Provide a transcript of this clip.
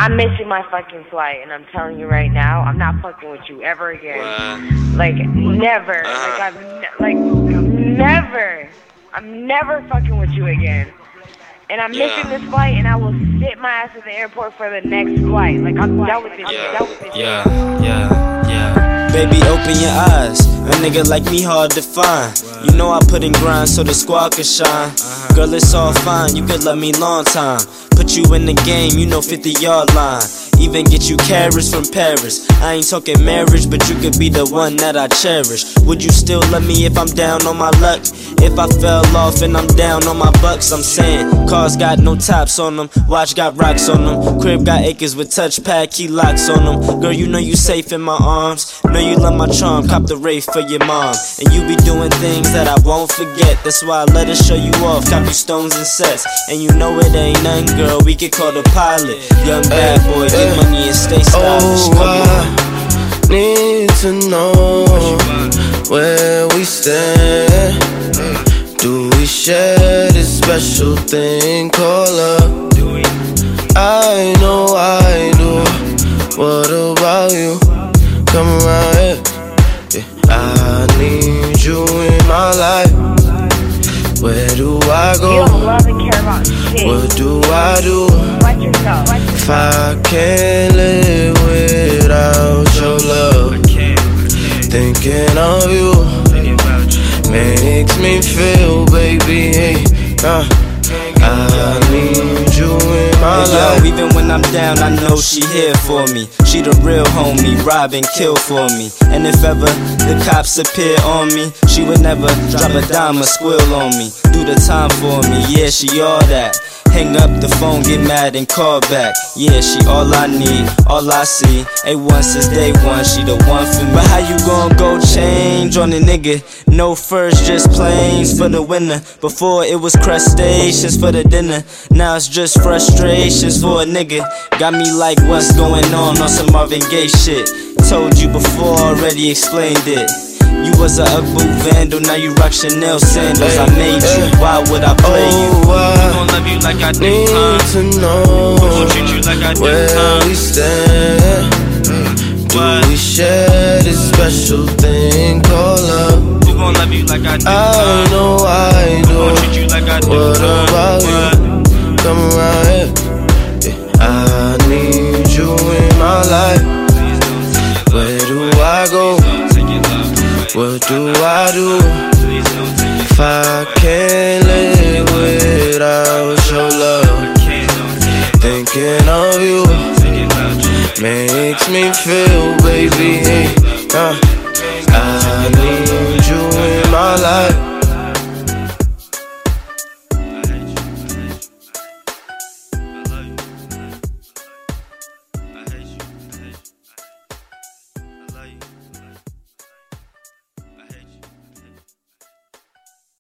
I'm missing my fucking flight, and I'm telling you right now, I'm not fucking with you ever again. Like, never. Never. I'm never fucking with you again. And I'm missing this flight, and I will sit my ass at the airport for the next flight. Like, I'm done with this. Baby, open your eyes. A nigga like me hard to find. You know I put in grind so the squad can shine. Girl, it's all fine, you could love me long time. Put you in the game, you know 50-yard line. Even get you carrots from Paris. I ain't talking marriage, but you could be the one that I cherish. Would you still love me if I'm down on my luck? If I fell off and I'm down on my bucks, I'm saying cars got no tops on them, watch got rocks on them, crib got acres with touchpad key locks on them. Girl, you know you safe in my arms, know you love my charm, cop the Wraith for your mom. And you be doing things that I won't forget, that's why I let her show you off, cop you stones and sets. And you know it ain't nothing, girl, we can call the pilot. Young bad boy, get money and stay stylish. I need to know where we stand. Do we share this special thing called love? I know I do. What about you? Come around here. Yeah, I need you in my life. Where do I go? You don't love and care about shit. What do I do? Watch yourself. If I can't live without your love, thinking of you makes me feel, baby, hey, I need you in my life. Yo, even when I'm down, I know she here for me. She the real homie, rob and kill for me. And if ever the cops appear on me, she would never drop a dime or squill on me. Do the time for me, yeah, she all that. Hang up the phone, get mad and call back. Yeah, she all I need, all I see. A1 since day one, she the one for me. But how you gon' go change on a nigga? No first, just planes for the winner. Before it was crustaceans for the dinner. Now it's just frustrations for a nigga. Got me like what's going on some Marvin Gaye shit. Told you before, already explained it. You was a ugly vandal, now you rock Chanel sandals. I made you, why would I play you? I gon' love you like I do, need to know where we stand. Do we share this special thing called love? Who gon' love you like I do? I know I do. What about you? Come around here. Yeah, I need you in my life. Where do I go? What do I do if I can't live without your love? Thinking of you makes me feel, baby, hey,